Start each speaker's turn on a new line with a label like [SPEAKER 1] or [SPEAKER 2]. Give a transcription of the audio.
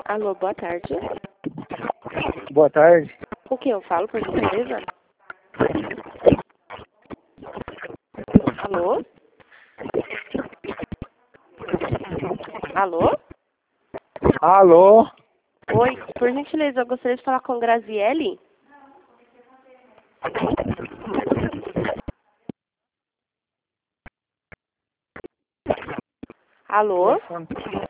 [SPEAKER 1] Alô, boa tarde.
[SPEAKER 2] Boa tarde.
[SPEAKER 1] Com quem eu falo, por gentileza? Alô? Alô?
[SPEAKER 2] Alô?
[SPEAKER 1] Oi, por gentileza, eu gostaria de falar com a Graziele. Alô?